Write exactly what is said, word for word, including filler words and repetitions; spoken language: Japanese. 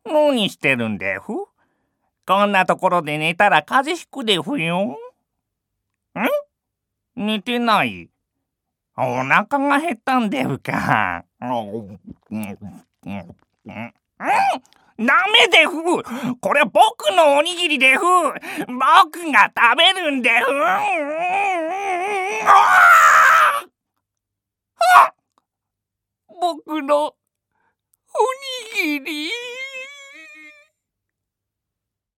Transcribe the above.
何してるんでふ？こんなところで寝たら風邪ひくでふよ。ん？寝てない。お腹が減ったんでふか。ダメでふ。これ僕のおにぎりでふ。僕が食べるんでふ。僕のおにぎり。